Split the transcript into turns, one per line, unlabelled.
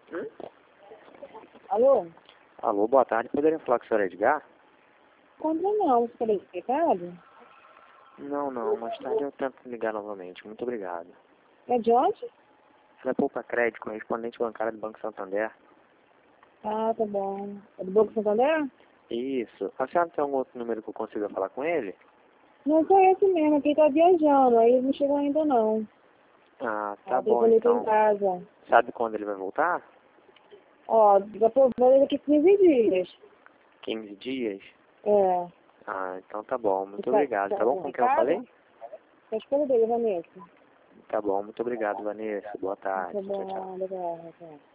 Hum?
Alô?
Alô, boa tarde. Poderia falar com o senhor Edgar?
Contra não, você quer recado?
Não, mais tarde eu tento ligar novamente. Muito obrigado.
É de onde?
É Poupa Crédito, correspondente bancário do Banco Santander.
Ah, tá bom. É do Banco Santander?
Isso. A senhora tem algum outro número que eu consiga falar com ele?
Não conheço mesmo, aqui tá viajando, aí ele não chegou ainda não.
Ah, tá
Tem
bom
boleto em
então.
casa.
Sabe quando ele vai voltar?
Ó, depois daqui 15 dias.
15 dias?
É.
Ah, então tá bom. Muito
Tá,
obrigado. Tá bom com quem eu
recado?
falei?
Tá esperando dele, Vanessa.
Tá bom. Muito obrigado, Vanessa. Boa
Tá
tarde. Tchau, tchau.
bom, legal, legal.